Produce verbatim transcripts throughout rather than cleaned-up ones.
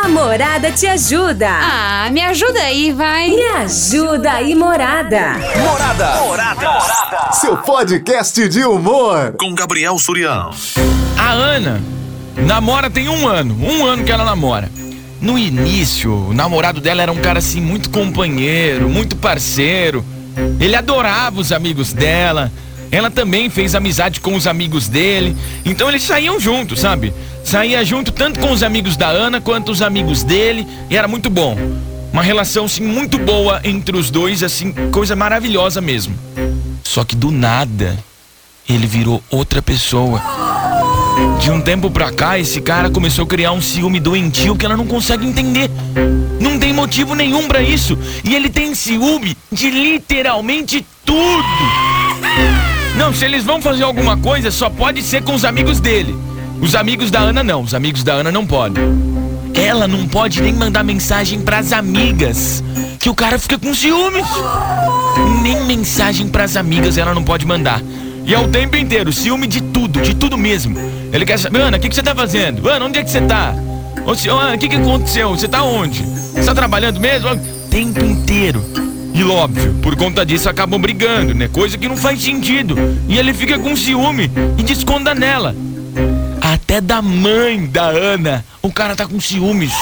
Morada te ajuda. Ah, me ajuda aí, vai. Me ajuda aí, Morada. Morada. Morada. Morada. Seu podcast de humor. Com Gabriel Surião. A Ana namora tem um ano. Um ano que ela namora. No início, o namorado dela era um cara assim, muito companheiro, muito parceiro. Ele adorava os amigos dela. Ela também fez amizade com os amigos dele. Então eles saíam juntos, sabe? Saía junto tanto com os amigos da Ana quanto os amigos dele. E era muito bom. Uma relação, assim, muito boa entre os dois, assim, coisa maravilhosa mesmo. Só que do nada, ele virou outra pessoa. De um tempo pra cá, esse cara começou a criar um ciúme doentio que ela não consegue entender. Não tem motivo nenhum pra isso. E ele tem ciúme de literalmente tudo. Não, se eles vão fazer alguma coisa, só pode ser com os amigos dele. Os amigos da Ana não, os amigos da Ana não podem. Ela não pode nem mandar mensagem pras amigas, que o cara fica com ciúmes. Nem mensagem pras amigas ela não pode mandar. E é o tempo inteiro, ciúme de tudo, de tudo mesmo. Ele quer saber, Ana, o que, que você tá fazendo? Ana, onde é que você tá? Ô, Ana, o que, que aconteceu? Você tá onde? Você tá trabalhando mesmo? O tempo inteiro. E óbvio, por conta disso acabam brigando, né? Coisa que não faz sentido. E ele fica com ciúme e desconta nela. Até da mãe da Ana, o cara tá com ciúmes.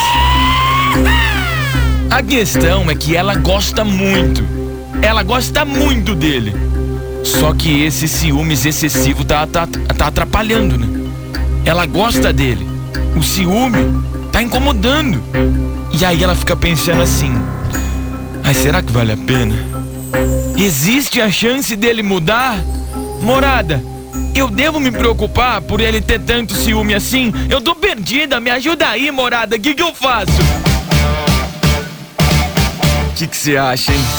A questão é que ela gosta muito. Ela gosta muito dele. Só que esse ciúmes excessivo tá, tá, tá atrapalhando, né? Ela gosta dele. O ciúme tá incomodando. E aí ela fica pensando assim: ai, será que vale a pena? Existe a chance dele mudar? Morada, eu devo me preocupar por ele ter tanto ciúme assim? Eu tô perdida, me ajuda aí, Morada, o que que eu faço? O que que você acha, hein?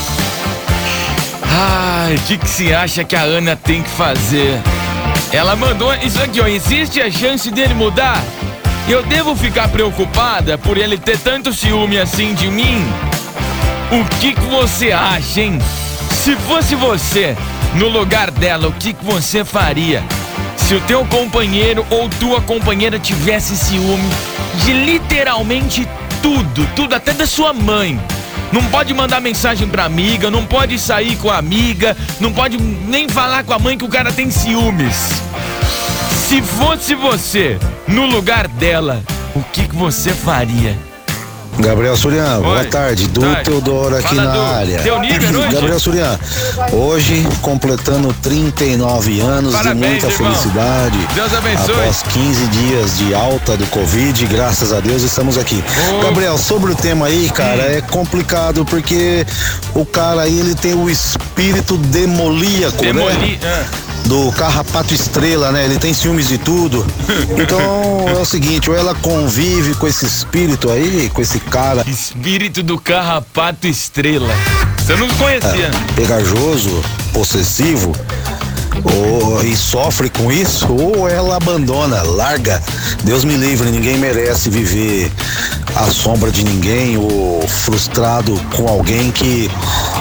Ai, o que que você acha que a Ana tem que fazer? Ela mandou isso aqui, ó: existe a chance dele mudar? Eu devo ficar preocupada por ele ter tanto ciúme assim de mim? O que que você acha, hein? Se fosse você no lugar dela, o que que você faria? Se o teu companheiro ou tua companheira tivesse ciúme de literalmente tudo, tudo, até da sua mãe. Não pode mandar mensagem pra amiga, não pode sair com a amiga, não pode nem falar com a mãe que o cara tem ciúmes. Se fosse você no lugar dela, o que que você faria? Gabriel Surião, boa tarde, Du Teodoro aqui Fala, na Du. área. Deu nível hoje? Gabriel Surião, hoje completando trinta e nove anos. Parabéns, de muita irmão. Felicidade. Deus abençoe. Após quinze dias de alta do Covid, graças a Deus estamos aqui. Oh. Gabriel, sobre o tema aí, cara, hum. é complicado porque o cara aí, ele tem o espírito demoníaco, Demoli... né? É. Do carrapato estrela, né? Ele tem ciúmes de tudo. Então é o seguinte, ou ela convive com esse espírito aí, com esse cara. Espírito do carrapato estrela. Você não conhecia? É, pegajoso, possessivo, ou, e sofre com isso, ou ela abandona, larga. Deus me livre, ninguém merece viver à sombra de ninguém ou frustrado com alguém que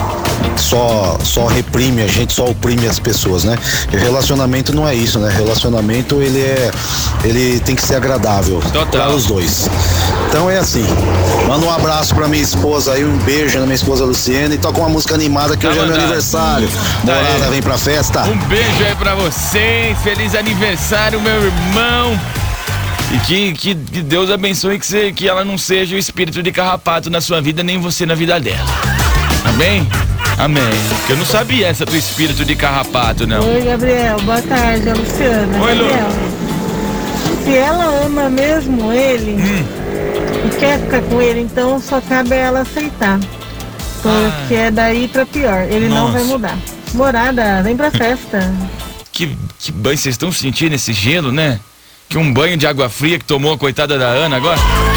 só, só reprime a gente, só oprime as pessoas, né? E relacionamento não é isso, né? Relacionamento, ele é, ele tem que ser agradável para os dois. Então é assim, manda um abraço pra minha esposa aí, um beijo na minha esposa Luciana, e toca uma música animada que tá hoje mandado. É meu aniversário. Morada, tá, vem pra festa. Um beijo aí pra vocês, feliz aniversário, meu irmão. E que, que, que Deus abençoe que, você, que ela não seja o espírito de carrapato na sua vida, nem você na vida dela. Amém? Amém. Eu não sabia essa do espírito de carrapato, não. Oi, Gabriel. Boa tarde, a Luciana. Oi, Lu. Gabriel, se ela ama mesmo ele hum. e quer ficar com ele, então só cabe a ela aceitar. Porque ah. é daí pra pior. Ele Nossa. não vai mudar. Morada, vem pra festa. Que, que banho vocês estão sentindo esse gelo, né? Que um banho de água fria que tomou a coitada da Ana agora.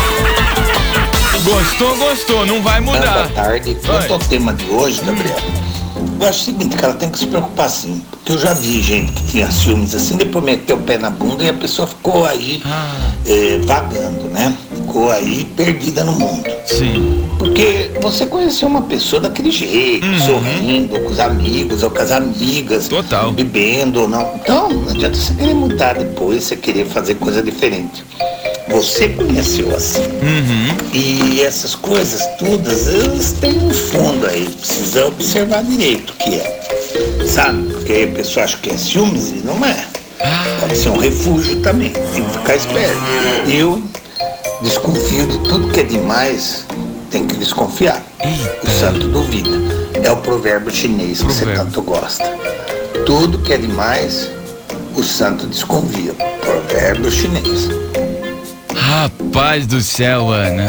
Gostou, gostou, não vai mudar. Boa tarde. Quanto ao tema de hoje, Gabriel, eu acho o seguinte, cara, tem que se preocupar sim. Porque eu já vi gente que tinha ciúmes assim, depois meteu o pé na bunda e a pessoa ficou aí ah. eh, vagando, né? Ficou aí perdida no mundo. Sim. Porque você conheceu uma pessoa daquele jeito, uhum. sorrindo com os amigos ou com as amigas. Total. Bebendo ou não. Então, não adianta você querer mudar depois, você querer fazer coisa diferente. você conheceu assim. Uhum. E essas coisas todas, elas têm um fundo aí, precisa observar direito o que é. Sabe? Porque aí a pessoa acha que é ciúmes e não é. Pode ser um refúgio também, tem que ficar esperto. Eu desconfio de tudo que é demais, tem que desconfiar. O santo duvida. É o provérbio chinês que você tanto gosta. Tudo que é demais, o santo desconfia. Provérbio chinês. Rapaz do céu, Ana.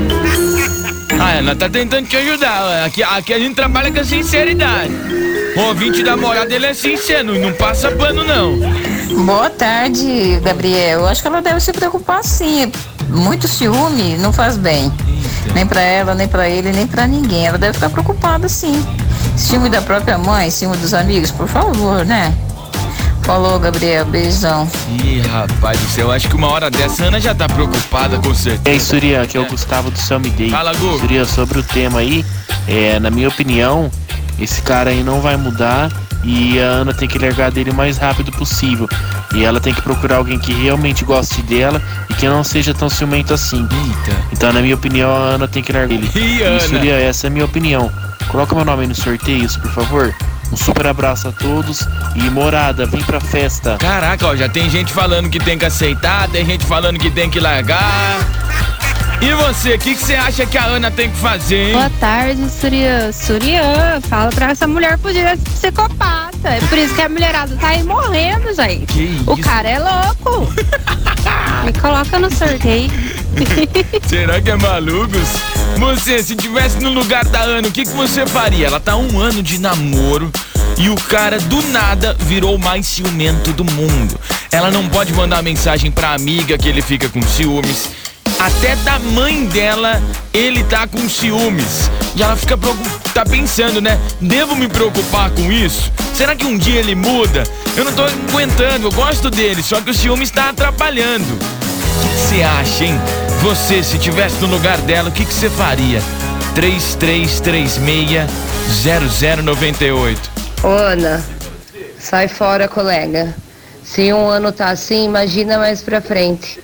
A Ana tá tentando te ajudar. Aqui, aqui a gente trabalha com sinceridade. O ouvinte da Morada, ele é sincero, não passa pano, não. Boa tarde, Gabriel. Eu acho que ela deve se preocupar sim. Muito ciúme não faz bem. Eita. Nem pra ela, nem pra ele, nem pra ninguém. Ela deve ficar preocupada sim. Ciúme da própria mãe, ciúme dos amigos, por favor, né? Falou, Gabriel. Beijão. Ih, rapaz do céu, acho que uma hora dessa a Ana já tá preocupada com certeza. Ei, Surya, aqui é o Gustavo do Céu Me Dei. Fala, Gu. Surya, sobre o tema aí, é, na minha opinião, esse cara aí não vai mudar e a Ana tem que largar dele o mais rápido possível. E ela tem que procurar alguém que realmente goste dela e que não seja tão ciumento assim. Eita. Então, na minha opinião, a Ana tem que largar ele. Ih, Ana. E, Surya, essa é a minha opinião. Coloca meu nome aí no sorteio, por favor. Um super abraço a todos e Morada, vem pra festa. Caraca, ó, já tem gente falando que tem que aceitar, tem gente falando que tem que largar. E você, o que você acha que a Ana tem que fazer, hein? Boa tarde, Surya. Surya, fala pra essa mulher fugir desse psicopata. É por isso que a mulherada tá aí morrendo, gente. Que isso? O cara é louco. Me coloca no sorteio. Será que é malucos? Você, se tivesse no lugar da Ana, o que, que você faria? Ela tá um ano de namoro e o cara do nada virou o mais ciumento do mundo. Ela não pode mandar mensagem pra amiga que ele fica com ciúmes. Até da mãe dela ele tá com ciúmes. E ela fica tá pensando, né? Devo me preocupar com isso? Será que um dia ele muda? Eu não tô aguentando, eu gosto dele, só que o ciúme está atrapalhando. O que você acha, hein? Você, se estivesse no lugar dela, o que você faria? três três três seis, zero zero nove oito. Ô, Ana, sai fora, colega. Se um ano tá assim, imagina mais pra frente.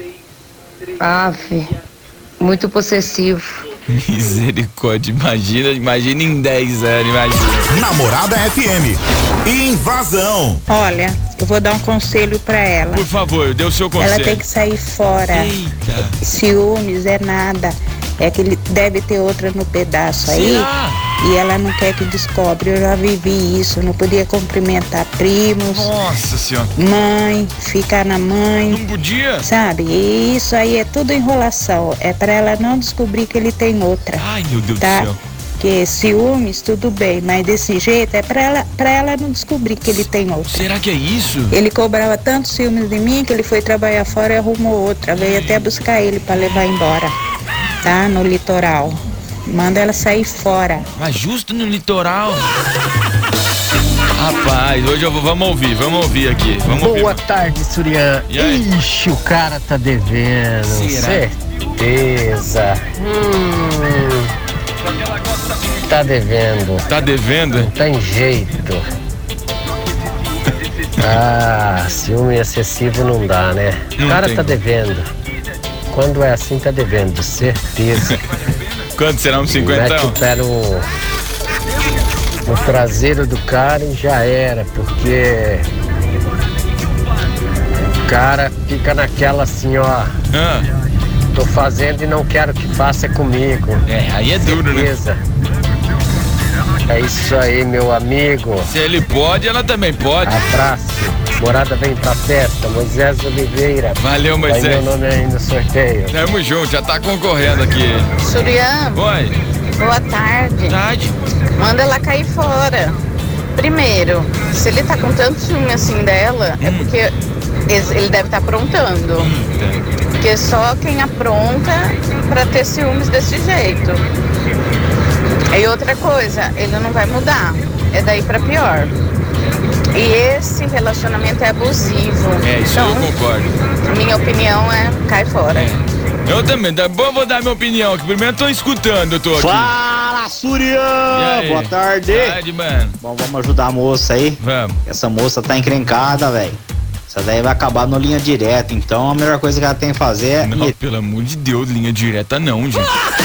Aff, muito possessivo. Misericórdia, imagina, imagina em dez anos, imagina. Namorada F M. Invasão. Olha, eu vou dar um conselho pra ela. Por favor, dê o seu conselho. Ela tem que sair fora. Eita. Ciúmes é nada. É que ele deve ter outra no pedaço aí. Será? E ela não quer que descobre. Eu já vivi isso. Não podia cumprimentar primos. Nossa senhora. Mãe, ficar na mãe. Não podia? Sabe? E isso aí é tudo enrolação. É pra ela não descobrir que ele tem outra. Ai, meu Deus tá? do céu. Porque ciúmes, tudo bem, mas desse jeito é pra ela, pra ela não descobrir que ele tem outra. Será que é isso? Ele cobrava tanto ciúmes de mim que ele foi trabalhar fora e arrumou outra. Veio até buscar ele pra levar embora, tá? No litoral. Manda ela sair fora. Mas justo no litoral. Rapaz, hoje eu vou, vamos ouvir, vamos ouvir aqui. Vamos Boa ouvir. tarde, Surya. Ixi, o cara tá devendo. Será? Certeza. Hum, tá devendo. Tá devendo? Não tem jeito. Ah, ciúme excessivo não dá, né? Não o cara tem. tá devendo. Quando é assim, tá devendo, certeza. Quanto será um Mete cinquentão? o pé no, no traseiro do cara e já era, porque o cara fica naquela assim, ó. Ah. Tô fazendo e não quero que faça comigo. É, aí é duro, né? Certeza. É isso aí, meu amigo. Se ele pode, ela também pode. Abraço. Morada vem pra festa. Moisés Oliveira. Valeu, Moisés. Vai meu nome aí no sorteio. Tamo junto, já tá concorrendo aqui. Surya, Oi. boa tarde. Tarde. Manda ela cair fora. Primeiro, se ele tá com tanto ciúme assim dela, é porque ele deve estar aprontando. Porque só quem apronta pra ter ciúmes desse jeito. E outra coisa, ele não vai mudar. É daí pra pior. E esse relacionamento é abusivo. É, isso então, eu concordo. minha opinião é cai fora. É. Eu também, tá bom, eu vou dar minha opinião aqui. Primeiro eu tô escutando, eu tô aqui. Fala, Surya! Boa tarde. Boa tarde, mano. Bom, vamos ajudar a moça aí. Vamos. Essa moça tá encrencada, velho. Isso daí vai acabar no linha direta, então a melhor coisa que ela tem que fazer é... Não, pelo amor de Deus, linha direta não, gente.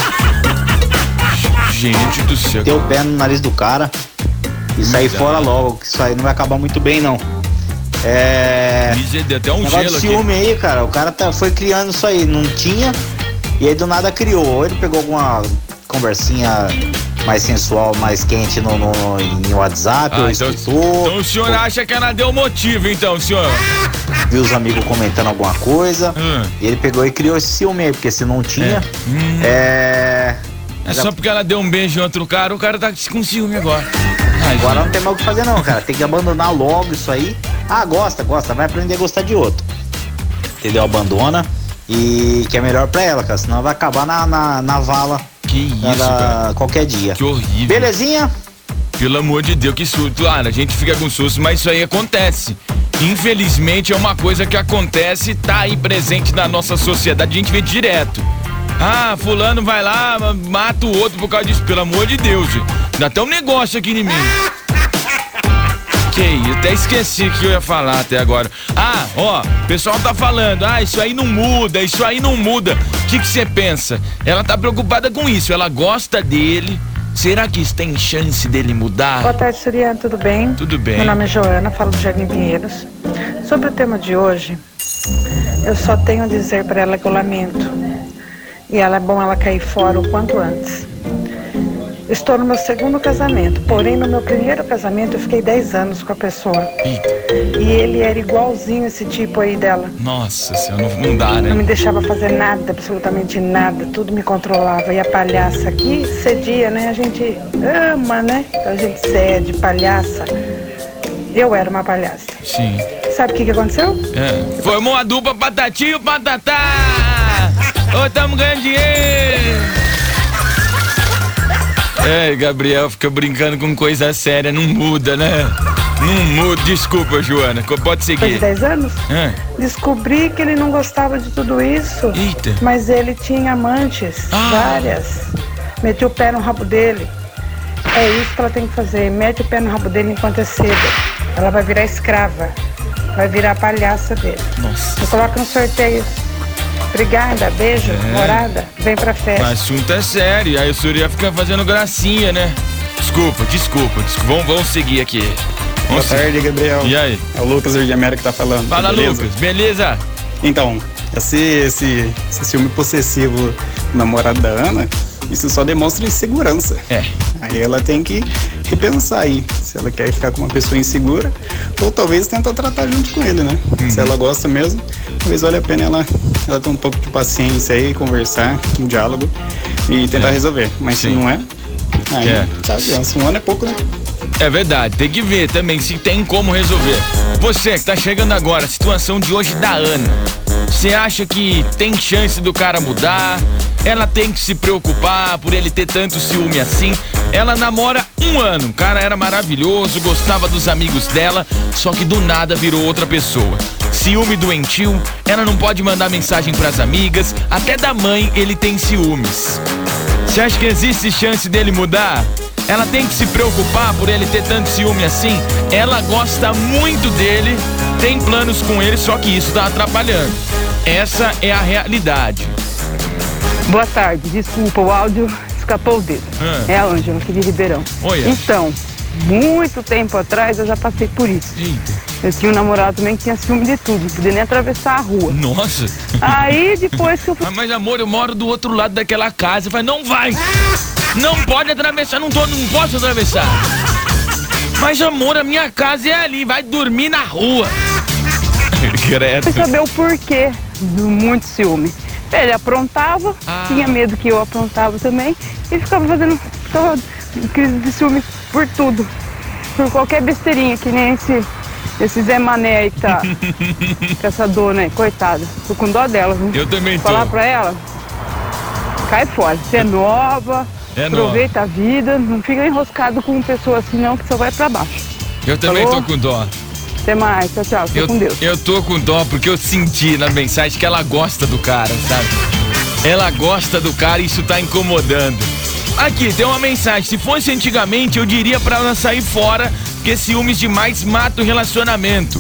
Gente do céu. Ter o pé no nariz do cara e sair Exato. fora logo, que isso aí não vai acabar muito bem, não. É... Deu até um negócio gelo de ciúme aí, cara, o cara tá, foi criando isso aí, não tinha, e aí do nada criou. Ou ele pegou alguma conversinha mais sensual, mais quente no, no, no em WhatsApp, Ah, ou então, escutou, então o senhor acha que ela deu motivo, então, senhor? viu os amigos comentando alguma coisa, Hum. e ele pegou e criou esse ciúme aí, porque se não tinha, Hum. é... É só porque ela deu um beijo em outro cara, o cara tá com ciúme agora. Ai, Agora gente. não tem mais o que fazer não, cara. Tem que abandonar logo isso aí. Ah, gosta, gosta. Vai aprender a gostar de outro. Entendeu? Abandona. E que é melhor pra ela, cara. Senão vai acabar na, na, na vala. Que isso, ela, cara. qualquer dia. Que horrível. Belezinha? Pelo amor de Deus, que susto. Claro, a gente fica com susto, mas isso aí acontece. Infelizmente é uma coisa que acontece, tá aí presente na nossa sociedade, a gente vê direto. Ah, fulano vai lá, mata o outro por causa disso. Pelo amor de Deus, gente. Ainda tem um negócio aqui em mim. Que isso, até esqueci o que eu ia falar até agora. Ah, ó, o pessoal tá falando, ah, isso aí não muda, isso aí não muda. O que que você pensa? Ela tá preocupada com isso, ela gosta dele. Será que isso tem chance dele mudar? Boa tarde, Suriano, tudo bem? Tudo bem. Meu nome é Joana, falo do Jardim Pinheiros. Sobre o tema de hoje, eu só tenho a dizer para ela que eu lamento. E ela é bom ela cair fora o quanto antes. Estou no meu segundo casamento, porém no meu primeiro casamento eu fiquei dez anos com a pessoa. Eita. E ele era igualzinho esse tipo aí dela. Nossa senhora, não, não dá, né? Não me deixava fazer nada, absolutamente nada, tudo me controlava. E a palhaça aqui cedia, né? A gente ama, né? A gente cede, palhaça. Eu era uma palhaça. Sim. Sabe o que que aconteceu? É. Formou a dupla Patatinho Patatá! Ô, tamo ganhando dinheiro! É, Gabriel fica brincando com coisa séria, não muda, né? Não muda. Desculpa, Joana, pode seguir. Depois de dez anos, É. descobri que ele não gostava de tudo isso. Eita. Mas ele tinha amantes, Ah. várias. Meti o pé no rabo dele. É isso que ela tem que fazer. Mete o pé no rabo dele enquanto é cedo. Ela vai virar escrava. Vai virar a palhaça dele. Nossa. Eu coloco no sorteio. Obrigada, beijo, É. morada. Vem pra O festa. assunto é sério, aí o senhor ia ficar fazendo gracinha, né? Desculpa, desculpa, desculpa. Vamos, vamos seguir aqui. Boa Vamos tarde, seguir. Gabriel. E aí? É o Lucas Verde América que tá falando. Fala, beleza? Lucas, beleza? Então, esse, esse, esse ciúme possessivo do namorado da Ana, isso só demonstra insegurança. É. Aí ela tem que repensar aí, se ela quer ficar com uma pessoa insegura, ou talvez tentar tratar junto com ele, né? Uhum. Se ela gosta mesmo, talvez vale a pena ela, ela ter um pouco de paciência aí, conversar, um diálogo e tentar É. resolver. Mas Sim. se não é, aí, É. sabe, um ano é pouco, né? É verdade, tem que ver também se tem como resolver. Você que tá chegando agora, a situação de hoje da Ana. Você acha que tem chance do cara mudar? Ela tem que se preocupar por ele ter tanto ciúme assim? Ela namora um ano, o cara era maravilhoso, gostava dos amigos dela, só que do nada virou outra pessoa. Ciúme doentio, ela não pode mandar mensagem pras amigas, até da mãe ele tem ciúmes. Você acha que existe chance dele mudar? Ela tem que se preocupar por ele ter tanto ciúme assim? Ela gosta muito dele, tem planos com ele, só que isso tá atrapalhando. Essa é a realidade. Boa tarde, desculpa, o áudio escapou o dedo. Ah. É a Ângela, aqui de Ribeirão. Olha. Então, muito tempo atrás eu já passei por isso. Eita. Eu tinha um namorado também que tinha ciúme de tudo, não podia nem atravessar a rua. Nossa. Aí depois que eu fui... Ah, mas amor, eu moro do outro lado daquela casa. Eu falei, não vai! Não pode atravessar, não, tô, não posso atravessar. Mas amor, a minha casa é ali, vai dormir na rua. Credo. Fui saber o porquê do muito ciúme. Ele aprontava, Ah. tinha medo que eu aprontava também e ficava fazendo ficava crise de ciúme por tudo. Por qualquer besteirinha, que nem esse, esse Zé Mané aí que tá com essa dona aí, coitada. Tô com dó dela, viu? Eu também tô. Falar pra ela, cai fora, você é nova, É aproveita a vida, não fica enroscado com pessoa assim não, que só vai pra baixo. Eu também Falou? tô com dó. Até mais, tchau, tchau, fica Eu, com Deus. eu tô com dó porque eu senti na mensagem que ela gosta do cara, sabe? Ela gosta do cara e isso tá incomodando. Aqui, tem uma mensagem. Se fosse antigamente, eu diria pra ela sair fora, porque ciúmes demais mata o relacionamento.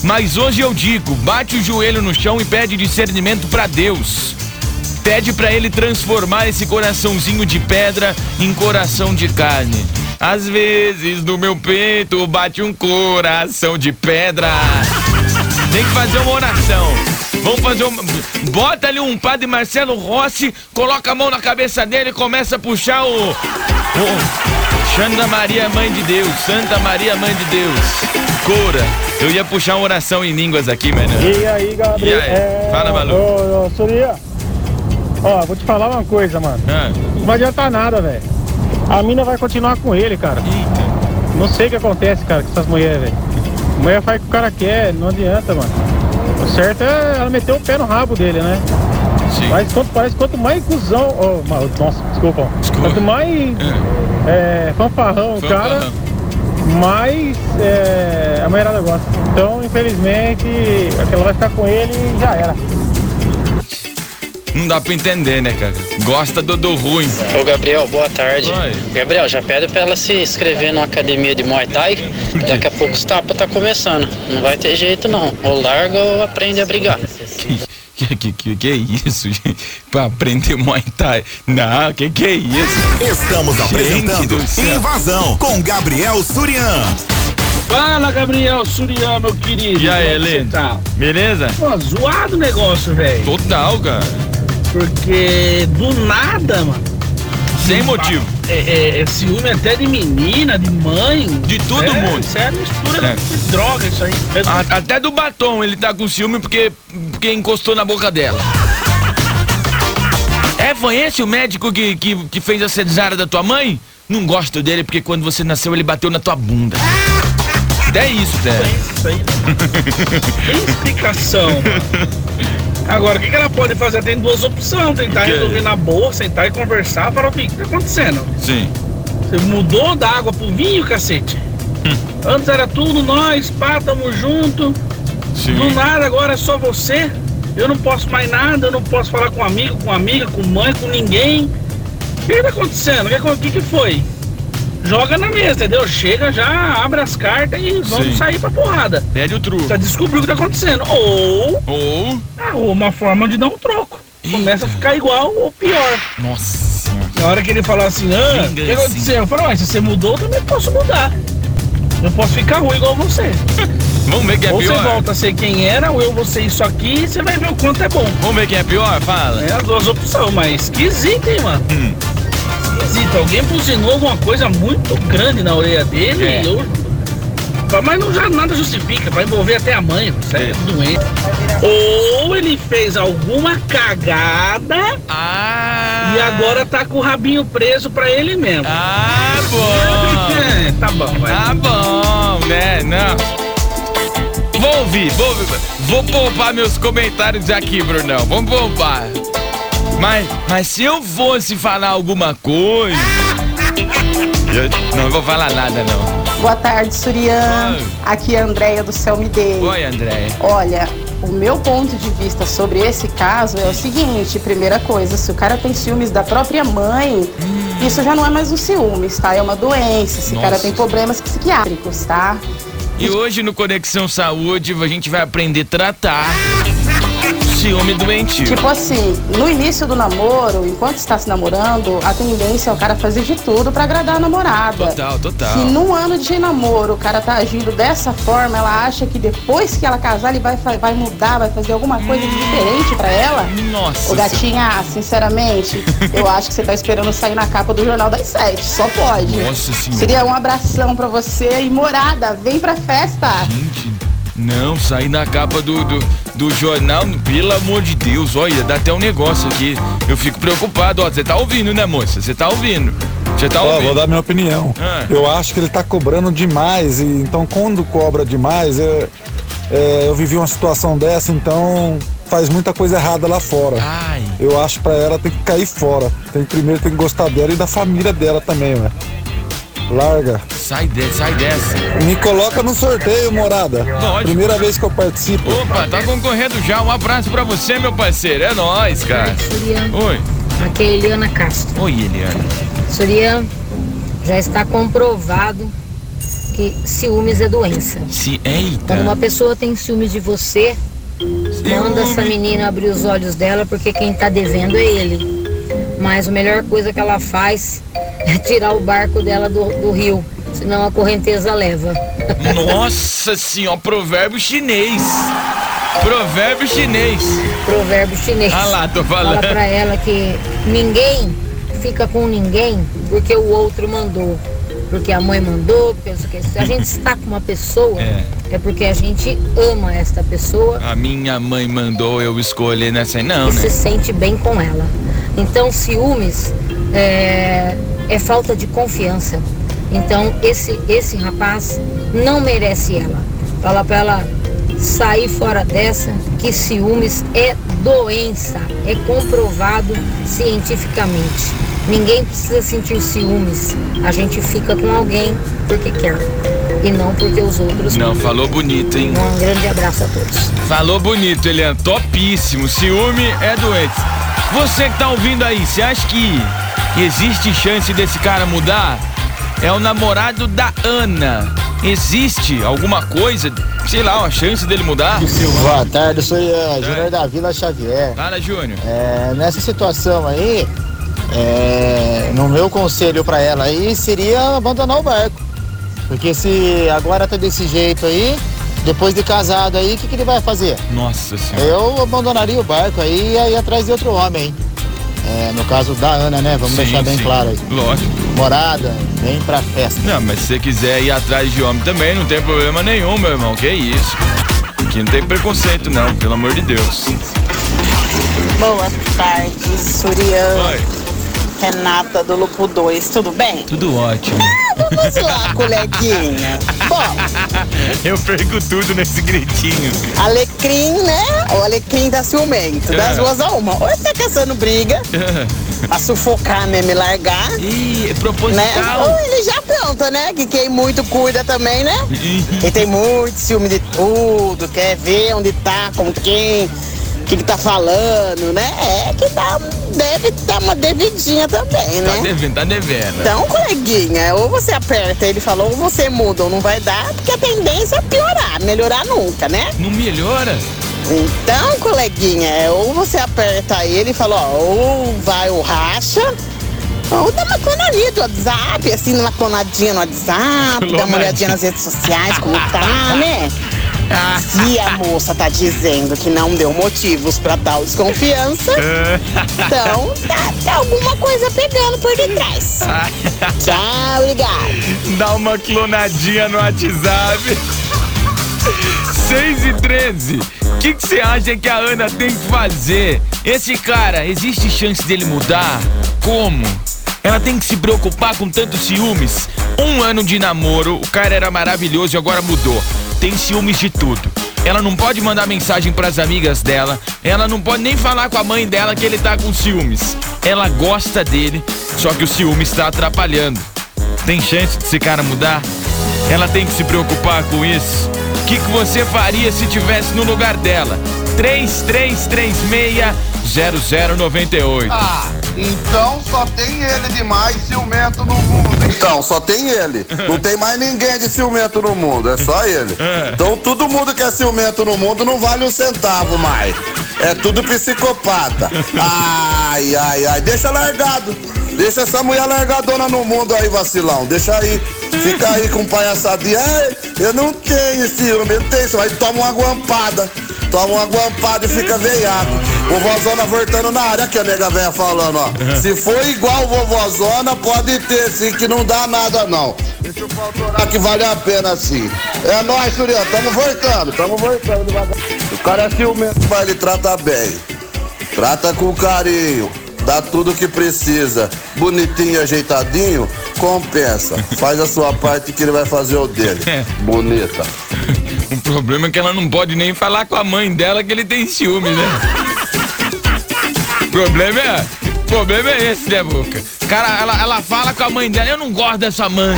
Mas hoje eu digo, bate o joelho no chão e pede discernimento pra Deus. Pede pra ele transformar esse coraçãozinho de pedra em coração de carne. Às vezes no meu peito bate um coração de pedra. Tem que fazer uma oração. Vamos fazer uma... Bota ali um padre Marcelo Rossi, coloca a mão na cabeça dele e começa a puxar o... o... Santa Maria, Mãe de Deus, Santa Maria, Mãe de Deus. Cora. Eu ia puxar uma oração em línguas aqui, mano. E aí, Gabriel? E aí? É... Fala, Malu. Ô, ô, Surya. Ó, vou te falar uma coisa, mano. Ah. Não vai adiantar nada, velho. A mina vai continuar com ele, cara. Eita. Não sei o que acontece, cara, com essas mulheres, velho. A mulher faz o que o cara quer, não adianta, mano. O certo é ela meter o pé no rabo dele, né? Sim. Mas quanto, parece quanto mais cuzão... Oh, nossa, desculpa. desculpa. Quanto mais é. É, fanfarrão o cara, mais é, a mulherada gosta. Então, infelizmente, ela vai ficar com ele e já era. Não dá pra entender, né, cara? Gosta do, do ruim. Ô, Gabriel, boa tarde. Oi. Gabriel, já pede pra ela se inscrever numa academia de Muay Thai. Daqui a pouco os tapas tá começando. Não vai ter jeito, não. Ou larga ou aprende a brigar. Que, que, que, que é isso, gente? Pra aprender Muay Thai? Não, que que é isso? Estamos Gente apresentando do céu. Invasão com Gabriel Surian. Fala, Gabriel Surian, meu querido. E aí, Como você Helene? tá? Beleza? Pô, zoado o negócio, velho. Total, cara. Porque do nada, mano. Sem motivo. É, é, é ciúme até de menina, de mãe. De todo é, mundo. Isso é mistura É. de droga, isso aí. É A- até do batom ele tá com ciúme porque, porque encostou na boca dela. É, foi esse o médico que, que, que fez a cesárea da tua mãe? Não gosto dele porque quando você nasceu ele bateu na tua bunda. É isso, Zé. isso aí. Tem explicação, mano. Agora, o que, que ela pode fazer? Tem duas opções. Tentar Que? resolver na boa, sentar e conversar, falar o que, que tá acontecendo. Sim. Você mudou da água pro vinho, cacete? Antes era tudo nós, pá, tamo junto. Sim. Do nada, agora é só você. Eu não posso mais nada, eu não posso falar com amigo, com amiga, com mãe, com ninguém. O que, que tá acontecendo? O que, que foi? Joga na mesa, entendeu? Chega, já abre as cartas e vamos Sim. sair pra porrada. Pede o truco. Pra descobrir o que tá acontecendo. Ou, Ou... ou uma forma de dar um troco. Começa a ficar igual ou pior. Nossa. Na hora que ele falar assim, ah, o que aconteceu? Eu falo, ué, se você mudou, eu também posso mudar. Eu posso ficar ruim igual você. Vamos ver quem é ou pior. Ou você volta a ser quem era, ou eu vou ser isso aqui e você vai ver o quanto é bom. Vamos ver quem é pior? Fala. É as duas opções, mas esquisito, hein, mano? Hum. Esquisito. Alguém buzinou alguma coisa muito grande na orelha dele É. e eu... Mas não, já nada justifica, vai envolver até a mãe, você é doente. Ou ele fez alguma cagada ah. e agora tá com o rabinho preso pra ele mesmo. Ah, bom. É, tá bom, vai. Tá bom, né? Não. Vou ouvir, vou ouvir. Vou poupar meus comentários aqui, Brunão. Vamos poupar. Mas, mas se eu fosse falar alguma coisa... Eu não vou falar nada, não. Boa tarde, Surian. Aqui é a Andréia do Céu Me Dei. Oi, Andréia. Olha, o meu ponto de vista sobre esse caso é o seguinte: primeira coisa, se o cara tem ciúmes da própria mãe, hum. isso já não é mais um ciúmes, tá? É uma doença. Esse Nossa. cara tem problemas psiquiátricos, tá? E hoje no Conexão Saúde a gente vai aprender a tratar ciúme doentio. Tipo assim, no início do namoro, enquanto está se namorando, a tendência é o cara fazer de tudo pra agradar a namorada. Total, total. Se num ano de namoro o cara tá agindo dessa forma, ela acha que depois que ela casar ele vai, vai mudar, vai fazer alguma coisa de diferente pra ela. Nossa. Ô gatinha, sinceramente, eu acho que você tá esperando sair na capa do Jornal das Sete. Só pode. Nossa senhora. Seria um abração pra você e morada, vem pra festa. Gente, não, sair na capa do, do, do jornal, pelo amor de Deus, olha, dá até um negócio aqui. Eu fico preocupado, ó, você tá ouvindo, né, moça? Você tá ouvindo. Você tá Ó, ouvindo. vou dar minha opinião. Ah. Eu acho que ele tá cobrando demais, e então quando cobra demais, eu, é, eu vivi uma situação dessa, então faz muita coisa errada lá fora. Ai. Eu acho pra ela tem que cair fora. Tem, primeiro tem que gostar dela e da família dela também, né? Larga. Sai, de, sai dessa. Me coloca no sorteio, morada. Pode. Primeira vez que eu participo. Opa, tá concorrendo já. Um abraço pra você, meu parceiro. É nóis, cara. Surian. Oi. Aqui é Eliana Castro. Oi, Eliana. Surian, já está comprovado que ciúmes é doença. Se, eita. Quando uma pessoa tem ciúmes de você, manda essa menina abrir os olhos dela, porque quem tá devendo é ele. Mas a melhor coisa que ela faz é tirar o barco dela do, do rio, senão a correnteza leva. Nossa senhora, provérbio chinês. Provérbio chinês. Provérbio chinês. Ah lá, tô falando. Fala pra ela que ninguém fica com ninguém porque o outro mandou. Porque a mãe mandou, porque isso, se a gente está com uma pessoa, é. é porque a gente ama esta pessoa. A minha mãe mandou eu escolher nessa aí, não, e né? se sente bem com ela. Então, ciúmes é, é falta de confiança. Então, esse, esse rapaz não merece ela. Fala pra ela sair fora dessa, que ciúmes é doença, é comprovado cientificamente. Ninguém precisa sentir ciúmes. A gente fica com alguém porque quer e não porque os outros não, querem. falou bonito, hein? Um grande abraço a todos. Falou bonito, Eliane, topíssimo. Ciúme é doente. Você que tá ouvindo aí, você acha que existe chance desse cara mudar? É o namorado da Ana. Existe alguma coisa, sei lá, uma chance dele mudar? Boa tarde, eu sou uh, Júnior da Vila Xavier. Fala, Júnior. É, nessa situação aí, é, no meu conselho pra ela aí seria abandonar o barco. Porque se agora tá desse jeito aí, depois de casado aí, o que, que ele vai fazer? Nossa senhora. Eu abandonaria o barco aí e ia atrás de outro homem. É, no caso da Ana, né? Vamos Sim, deixar bem sim. claro aí. Lógico. Morada, vem pra festa. Não, mas se você quiser ir atrás de homem também, não tem problema nenhum, meu irmão. Que isso? Aqui não tem preconceito, não, pelo amor de Deus. Boa tarde, Surian. Oi. Renata do Lupo dois, tudo bem? Tudo ótimo. Ah, vamos lá, coleguinha. Bom, eu perco tudo nesse gritinho. Alecrim, né? O Alecrim tá ciumento. Das duas a uma. Ou ele tá caçando briga, a sufocar mesmo e largar. Ih, é proposital. Né? Ou ele já planta, né? Que quem muito cuida também, né? Ele tem muito ciúme de tudo, quer ver onde tá, com quem. O que, que tá falando, né? É que dá, deve dar uma devidinha também, né? Tá devendo, tá devendo. Então, coleguinha, ou você aperta, ele falou, ou você muda ou não vai dar, porque a tendência é piorar, melhorar nunca, né? Não melhora? Então, coleguinha, ou você aperta ele e fala, ó, ou vai ou racha, ou dá uma clonaria do WhatsApp, assim, uma clonadinha no WhatsApp, dá uma olhadinha nas redes sociais, como tá, né? Se a moça tá dizendo que não deu motivos pra tal desconfiança, então tá, tá alguma coisa pegando por detrás. Tchau, obrigado. Dá uma clonadinha no WhatsApp. seis e treze. O que você acha que a Ana tem que fazer? Esse cara, existe chance dele mudar? Como? Ela tem que se preocupar com tantos ciúmes? Um ano de namoro, o cara era maravilhoso e agora mudou. Tem ciúmes de tudo. Ela não pode mandar mensagem pras amigas dela. Ela não pode nem falar com a mãe dela que ele tá com ciúmes. Ela gosta dele, só que o ciúme está atrapalhando. Tem chance desse cara mudar? Ela tem que se preocupar com isso. O que, que você faria se estivesse no lugar dela? três três três seis, zero zero nove oito. Ah, então só tem ele de mais ciumento no mundo. Então, só tem ele. Não tem mais ninguém de ciumento no mundo, é só ele. Então todo mundo que é ciumento no mundo não vale um centavo mais. É tudo psicopata. Ai, ai, ai, deixa largado. Deixa essa mulher largadona no mundo aí, vacilão. Deixa aí. Fica aí com palhaçadinha. Ai, eu não tenho ciúme, eu não tenho ciúme. Aí toma uma guampada. Toma uma guampada e fica veiado. Vovózona voltando na área, que a nega velha falando, ó. Se for igual vovózona, pode ter sim, que não dá nada não. Deixa eu falar que vale a pena sim. É nóis, Surian, tamo voltando, tamo voltando devagar. O cara é ciumento, mas ele trata bem. Trata com carinho. Dá tudo que precisa. Bonitinho, ajeitadinho, compensa. Faz a sua parte que ele vai fazer o dele. Bonita. O problema é que ela não pode nem falar com a mãe dela que ele tem ciúme, né? O problema é, o problema é esse, né, Boca? Cara, ela, ela fala com a mãe dela, eu não gosto dessa mãe.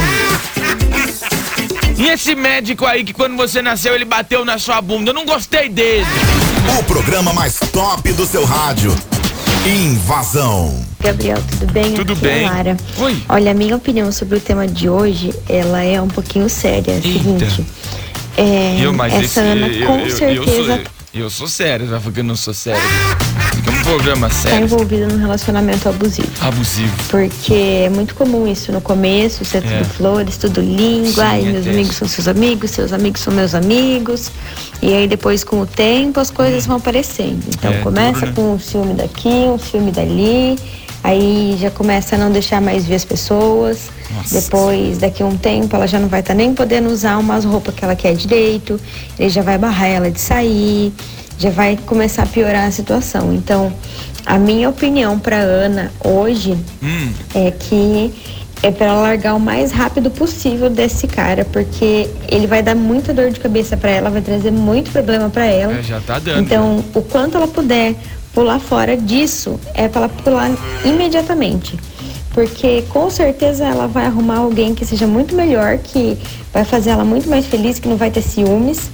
E esse médico aí que quando você nasceu ele bateu na sua bunda, eu não gostei dele. O programa mais top do seu rádio. Invasão. Gabriel, tudo bem? Tudo Aqui bem. É a Lara. Oi. Olha, a minha opinião sobre o tema de hoje, ela é um pouquinho séria. É o seguinte, é, Eu, mas essa esse, Ana eu, com eu, certeza eu, sou, eu sou sério, vai porque eu não sou sério. É um programa tá sério. envolvida num relacionamento abusivo. Abusivo. Porque é muito comum isso no começo, ser tudo É. flores, tudo lindo. Sim, Ai, é meus tenso. amigos são seus amigos, seus amigos são meus amigos. E aí depois, com o tempo, as coisas vão aparecendo. Então É, começa duro, né? com um ciúme daqui, um ciúme dali. Aí já começa a não deixar mais ver as pessoas. Nossa. Depois, daqui a um tempo, ela já não vai estar nem podendo usar umas roupas que ela quer direito. Ele já vai barrar ela de sair. Já vai começar a piorar a situação. Então, a minha opinião para Ana hoje Hum. é que é para ela largar o mais rápido possível desse cara, porque ele vai dar muita dor de cabeça para ela, vai trazer muito problema para ela. É, já tá dando. Então, o quanto ela puder pular fora disso, é para ela pular imediatamente. Porque com certeza ela vai arrumar alguém que seja muito melhor, que vai fazer ela muito mais feliz, que não vai ter ciúmes.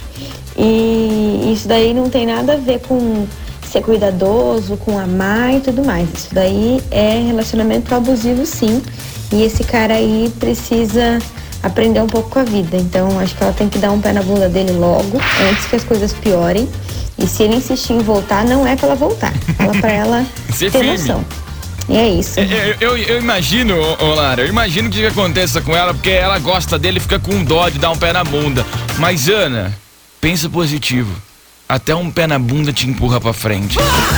E isso daí não tem nada a ver com ser cuidadoso, com amar e tudo mais. Isso daí é relacionamento abusivo, sim. E esse cara aí precisa aprender um pouco com a vida. Então, acho que ela tem que dar um pé na bunda dele logo, antes que as coisas piorem. E se ele insistir em voltar, não é pra ela voltar. Fala pra ela Ser ter firme. noção. E é isso. Eu, eu, eu imagino, ô, ô, Lara, eu imagino que aconteça com ela, porque ela gosta dele e fica com dó de dar um pé na bunda. Mas, Ana, pensa positivo. Até um pé na bunda te empurra pra frente.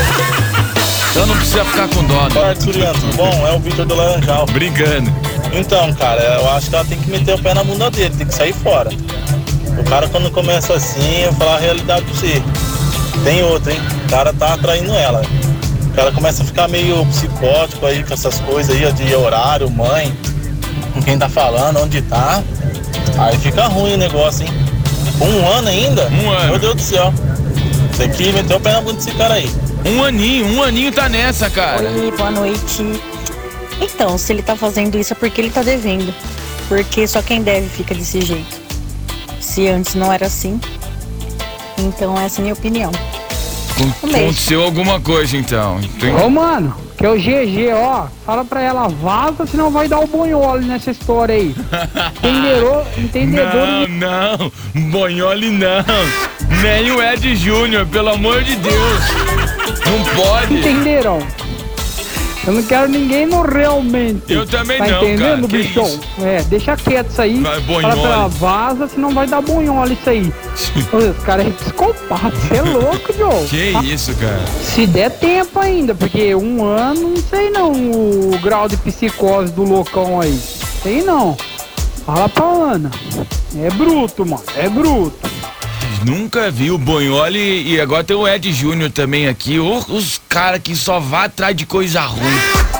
Então não precisa ficar com dó, Boa tarde, Suriano, tudo bom? É o Vitor do Laranjal. Brincando. Então, cara, eu acho que ela tem que meter o pé na bunda dele, tem que sair fora. O cara, quando começa assim, eu vou falar a realidade pra você. Tem outra, hein? O cara tá atraindo ela. O cara começa a ficar meio psicótico aí com essas coisas aí, ó, de horário, mãe, com quem tá falando, onde tá. Aí fica ruim o negócio, hein? Um ano ainda? Um ano. Meu Deus do céu. Tem que meter o pé na bunda desse cara aí. Um aninho, um aninho tá nessa, cara. Oi, boa noite. Então, se ele tá fazendo isso é porque ele tá devendo. Porque só quem deve fica desse jeito. Se antes não era assim. Então essa é a minha opinião. Um beijo. Aconteceu alguma coisa então. Tem- Ô, mano, que é o G G, ó. Fala pra ela, vaza, senão vai dar o bonhole nessa história aí. Entenderou? Entendedor? Não, não, Bonhole não. Nem o Ed Júnior, pelo amor de Deus. Não pode. Entenderam? Eu não quero ninguém no realmente. Eu também tá não, entendendo, cara, que bichão? isso? É, deixa quieto isso aí. Vai, Fala pra ela, bonhole. vaza, senão vai dar bonhole isso aí. Ô, esse cara é psicopata, você é louco, Joe. Que isso, cara? Se der tempo ainda, porque um ano, não sei não o grau de psicose do loucão aí. Sei não. Fala pra Ana. É bruto, mano, é bruto. Nunca vi o Bonhole e agora tem o Ed Júnior também aqui. Ô, os caras que só vá atrás de coisa ruim.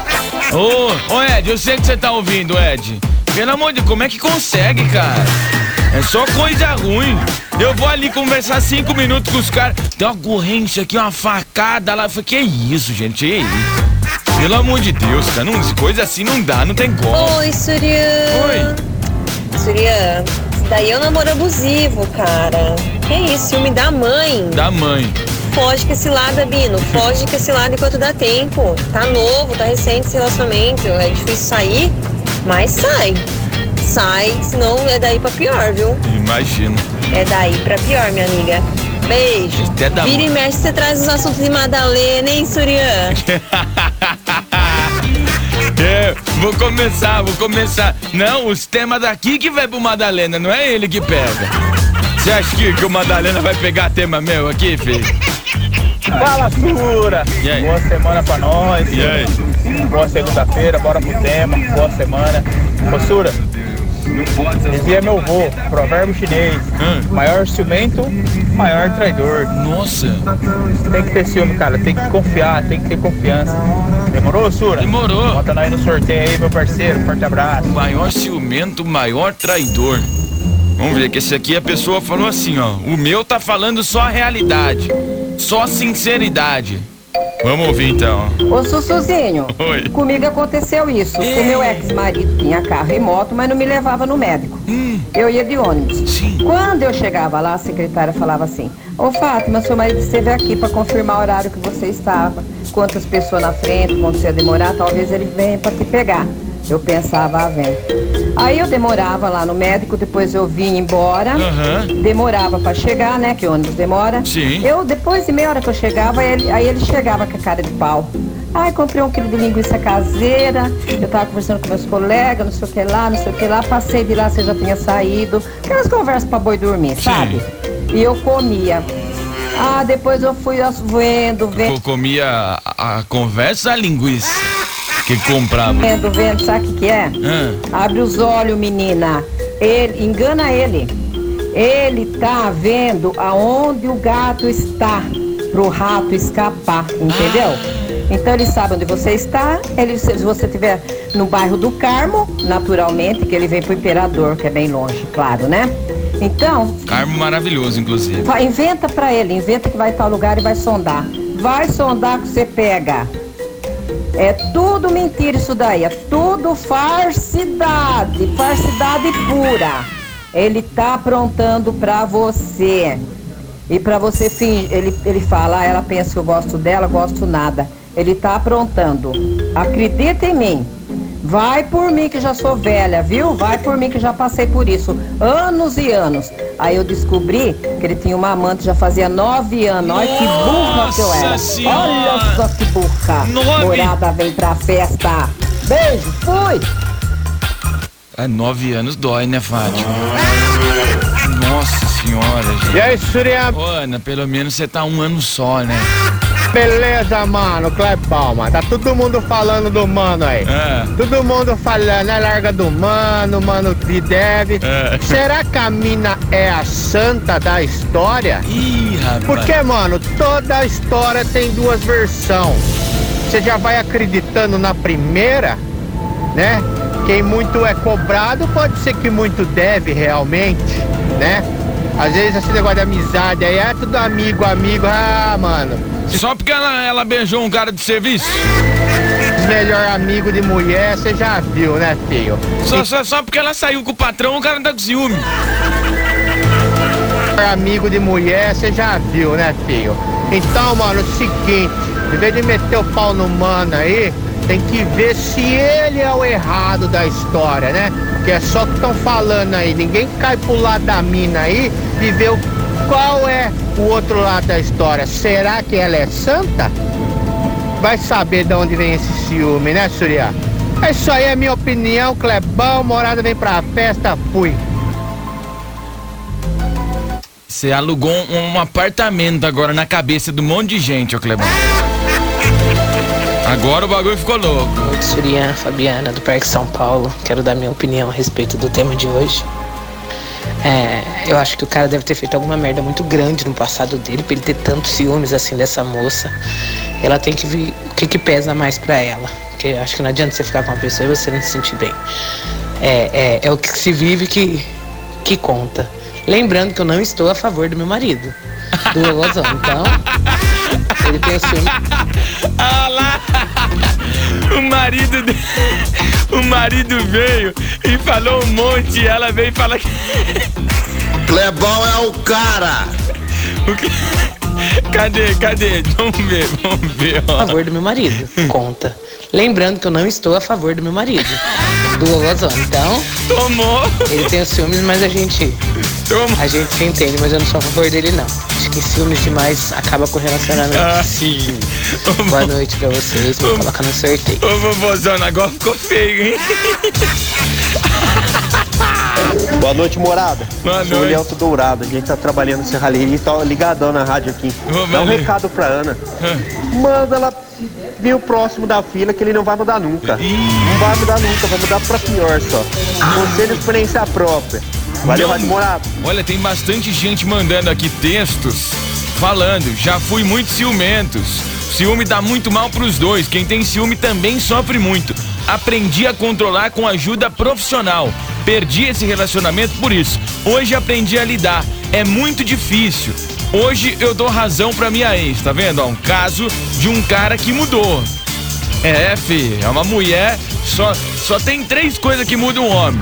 Ô, ô Ed, eu sei que você tá ouvindo, Ed. Pelo amor de Deus, como é que consegue, cara? É só coisa ruim. Eu vou ali conversar cinco minutos com os caras. Tem uma ocorrência aqui, uma facada lá. Eu falei, que isso, gente? E aí? Pelo amor de Deus, cara. Não, coisa assim não dá, não tem como. Oi, Surian. Oi. Surian, isso daí é um namoro abusivo, cara. Que isso, ciúme da mãe. Da mãe. Foge com esse lado, Abino. Foge com esse lado enquanto dá tempo. Tá novo, tá recente esse relacionamento. É difícil sair, mas sai. Sai, senão é daí pra pior, viu? Imagino. É daí pra pior, minha amiga. Beijo. Até da Vira e mexe, você traz os assuntos de Madalena, hein, Surian? É, vou começar, vou começar. Não, os temas daqui que vai pro Madalena, não é ele que pega. Você acha que, que o Madalena vai pegar tema meu aqui, filho? Fala, Sura! E aí? Boa semana pra nós. E aí? Boa segunda-feira, bora pro tema. Boa semana. Ô, Sura, dizia meu avô, provérbio chinês. Hum. Maior ciumento, maior traidor. Nossa. Tem que ter ciúme, cara. Tem que confiar, tem que ter confiança. Demorou, Sura? Demorou. Bota nós no sorteio aí, meu parceiro. Forte abraço. Maior ciumento, maior traidor. Vamos ver que esse aqui a pessoa falou assim, ó. O meu tá falando só a realidade. Só a sinceridade. Vamos ouvir então. Ô Sussuzinho, Oi. comigo aconteceu isso. O meu ex-marido tinha carro e moto, mas não me levava no médico. Hum. Eu ia de ônibus. Sim. Quando eu chegava lá, a secretária falava assim: Ô Fátima, seu marido esteve aqui para confirmar o horário que você estava, quantas pessoas na frente, quanto você ia demorar, talvez ele venha para te pegar. Eu pensava, ah, vem. Aí eu demorava lá no médico, depois eu vinha embora, Uhum. demorava pra chegar, né, que o ônibus demora. Sim. Eu, depois de meia hora que eu chegava, ele, aí ele chegava com a cara de pau. Ai, comprei um quilo de linguiça caseira, eu tava conversando com meus colegas, não sei o que lá, não sei o que lá, passei de lá, você já tinha saído. Aquelas conversas pra boi dormir, sabe? E eu comia. Ah, depois eu fui vendo, vendo. Eu comia a, a conversa, a linguiça que comprava. Vendo, vendo, sabe o que que é? Ah. Abre os olhos, menina. Ele, engana ele. Ele tá vendo aonde o gato está pro rato escapar, entendeu? Então ele sabe onde você está. Ele, se você estiver no bairro do Carmo, naturalmente, que ele vem pro Imperador, que é bem longe, claro, né? Então, Carmo maravilhoso, inclusive. vai, inventa pra ele, inventa que vai em tal lugar e vai sondar. Vai sondar que você pega. É tudo mentira isso daí, é tudo falsidade, falsidade pura. Ele tá aprontando pra você. E pra você fingir, ele, ele fala, ah, ela pensa que eu gosto dela, gosto nada. Ele tá aprontando. Acredita em mim. Vai por mim que já sou velha, viu? Vai por mim que já passei por isso. Anos e anos. Aí eu descobri que ele tinha uma amante, já fazia nove anos. Olha que burra que eu era. Senhora. Olha só que burra. Nove. Morada vem pra festa. Beijo, fui. É, nove anos dói, né, Fátima? Nossa senhora, gente. E aí, Surya? Ô, Ana, pelo menos você tá um ano só, né? Beleza, mano, Clebão, mano. Tá todo mundo falando do mano aí. É. Todo mundo falando, é larga do mano, mano de deve. É. Será que a mina é a santa da história? Ih, rapaz. Porque, mano, toda a história tem duas versões. Você já vai acreditando na primeira, né? Quem muito é cobrado, pode ser que muito deve realmente, né? Às vezes esse negócio de amizade aí é tudo amigo, amigo, ah, mano. Só porque ela, ela beijou um cara de serviço? Melhor amigo de mulher, você já viu, né, filho? Só, só, só porque ela saiu com o patrão, o cara tá com ciúme. Amigo de mulher, você já viu, né, filho? Então, mano, é o seguinte, em vez de meter o pau no mano aí, tem que ver se ele é o errado da história, né? Que é só que estão falando aí, ninguém cai pro lado da mina aí e vê o, qual é o outro lado da história. Será que ela é santa? Vai saber de onde vem esse ciúme, né, Surya? Isso aí é minha opinião, Clebão, morada vem pra festa, fui. Você alugou um, um apartamento agora na cabeça de um monte de gente, ô Clebão. Agora o bagulho ficou louco. Oi, Surya, Fabiana, do Parque São Paulo. Quero dar minha opinião a respeito do tema de hoje. É, eu acho que o cara deve ter feito alguma merda muito grande no passado dele pra ele ter tantos ciúmes assim dessa moça. Ela tem que ver o que, que pesa mais pra ela. Porque eu acho que não adianta você ficar com uma pessoa e você não se sentir bem. É, é, é o que se vive que, que conta. Lembrando que eu não estou a favor do meu marido, do Lolozão. Então, ele tem o ciúme. Ah lá! O marido de... O marido veio e falou um monte e ela veio e fala que... Clebão é o cara! O que... Cadê, cadê? Vamos ver, vamos ver. Ó. A favor do meu marido, conta. Lembrando que eu não estou a favor do meu marido, do Lolozão. Então, tomou. Ele tem os ciúmes, mas a gente... Toma. A gente se entende, mas eu não sou a favor dele, não. Acho que ciúmes demais acaba com o relacionamento. Ah. Sim. Boa noite pra vocês, me coloca no sorteio. Ô, vovôzona, agora ficou feio, hein? Boa noite, morada. Boa Sou o noite. Lealto Dourado. A gente tá trabalhando nesse rally e tá ligadão na rádio aqui. Ô, Dá um valeu. recado pra Ana. Manda ela vir o próximo da fila que ele não vai mudar nunca. Não vai mudar nunca, vai mudar pra pior só. Conselho de experiência própria. Valeu, Não. Rádio Morado. Olha, tem bastante gente mandando aqui textos falando, já fui muito ciumentos. Ciúme dá muito mal pros dois. Quem tem ciúme também sofre muito. Aprendi a controlar com ajuda profissional. Perdi esse relacionamento por isso. Hoje aprendi a lidar. É muito difícil. Hoje eu dou razão pra minha ex, tá vendo? Ó, um caso de um cara que mudou. É, fi, é uma mulher, só, só tem três coisas que mudam um homem.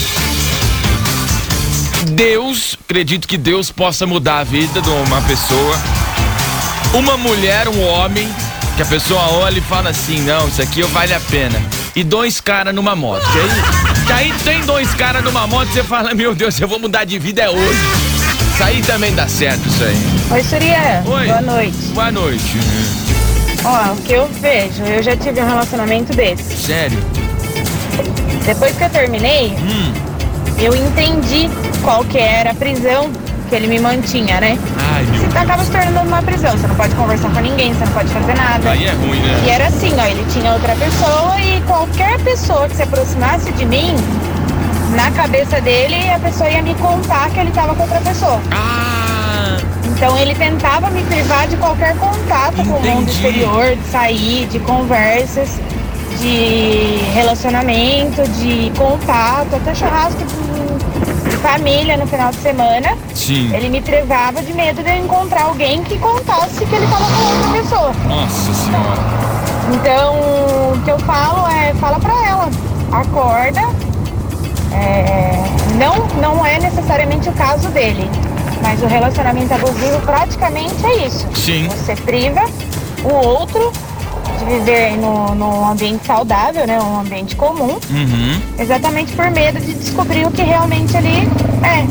Deus, acredito que Deus possa mudar a vida de uma pessoa. Uma mulher, um homem, que a pessoa olha e fala assim, não, isso aqui vale a pena. E dois caras numa moto. Que aí, que aí tem dois caras numa moto e você fala, meu Deus, eu vou mudar de vida é hoje. Isso aí também dá certo, isso aí. Oi, Surya. Oi. Boa noite. Boa noite. Ó, o que eu vejo, eu já tive um relacionamento desse. Sério? Depois que eu terminei, hum. eu entendi qual que era a prisão que ele me mantinha, né? Ai, meu Você acaba se tornando uma prisão, você não pode conversar com ninguém, você não pode fazer nada. Aí é ruim, né? E era assim, ó, ele tinha outra pessoa e qualquer pessoa que se aproximasse de mim, na cabeça dele, a pessoa ia me contar que ele tava com outra pessoa. Ah! Então ele tentava me privar de qualquer contato com o mundo exterior, de sair, de conversas, de relacionamento, de contato, até churrasco de família no final de semana. Sim. Ele me privava de medo de eu encontrar alguém que contasse que ele estava com outra pessoa. Nossa Senhora. Então, o que eu falo é, fala pra ela, acorda. É, não, não é necessariamente o caso dele, mas o relacionamento abusivo praticamente é isso. Sim. Você priva o outro de viver no, no ambiente saudável, né, um ambiente comum, Uhum. exatamente por medo de descobrir o que realmente ele é.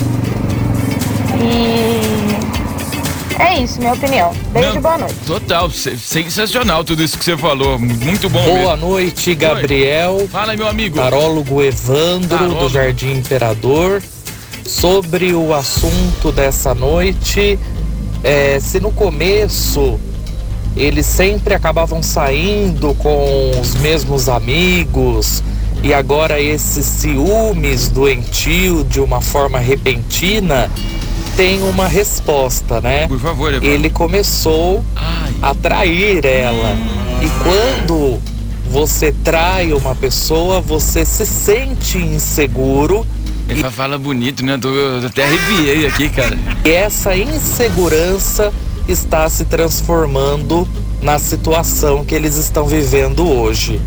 E é isso, minha opinião. Beijo, Não, boa noite. Total, se- sensacional tudo isso que você falou. Muito bom Boa mesmo. noite, Gabriel. Oi. Fala, meu amigo. Tarólogo Evandro, Tarólogo. do Jardim Imperador. Sobre o assunto dessa noite, é, se no começo eles sempre acabavam saindo com os mesmos amigos e agora esses ciúmes doentio de uma forma repentina, tem uma resposta, né? Por favor, Evandro. Ele começou a trair ela. E quando você trai uma pessoa, você se sente inseguro. Ele fala bonito, né? Tô, eu até arrepiei aqui, cara. E essa insegurança está se transformando na situação que eles estão vivendo hoje.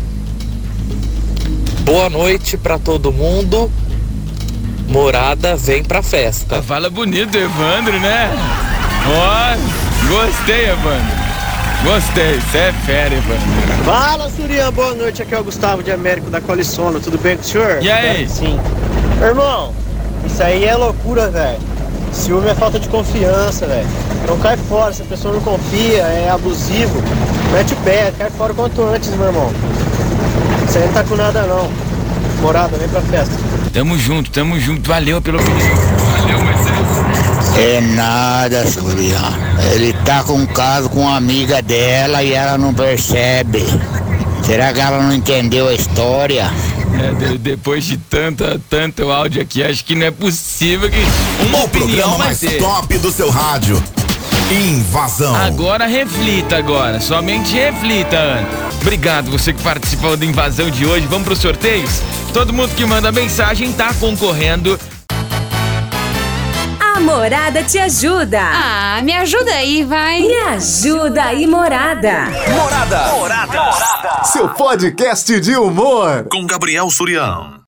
Boa noite para todo mundo. Morada, vem pra festa. Fala bonito, Evandro, né? Ó, gostei, Evandro. Gostei, você é fera, Evandro. Fala, Surya, boa noite. Aqui é o Gustavo de Américo da Colissono. Tudo bem com o senhor? E aí? Sim. Irmão, isso aí é loucura, velho. Ciúme é falta de confiança, velho. Então cai fora, se a pessoa não confia, é abusivo, mete o pé, cai fora o quanto antes, meu irmão. Isso aí não tá com nada, não. Morada, vem pra festa. Tamo junto, tamo junto. Valeu pela opinião. Valeu, Moisés. É nada, Surya. Ele tá com um caso com uma amiga dela e ela não percebe. Será que ela não entendeu a história? É, de- depois de tanto, tanto áudio aqui, acho que não é possível que uma O opinião programa vai mais ter. top do seu rádio. Invasão. Agora reflita agora, somente reflita, Ana. Obrigado você que participou da invasão de hoje. Vamos pros sorteios? Todo mundo que manda mensagem tá concorrendo. A Morada te ajuda. Ah, me ajuda aí, vai. Me ajuda aí, Morada. Morada. Morada. Seu podcast de humor. Com Gabriel Surião.